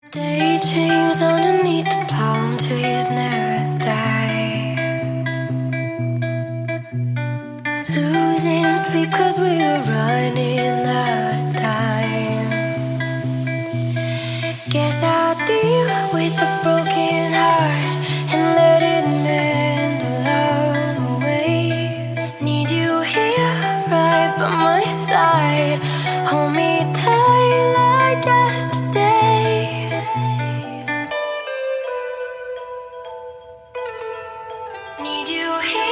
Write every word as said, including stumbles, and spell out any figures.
Daydreams underneath the palm trees never die. Losing sleep cause we were running out of time. Guess I'll deal with a broken heart and let it mend along the way. Need you here right by my side. Hold me tight like yesterday. Need you here.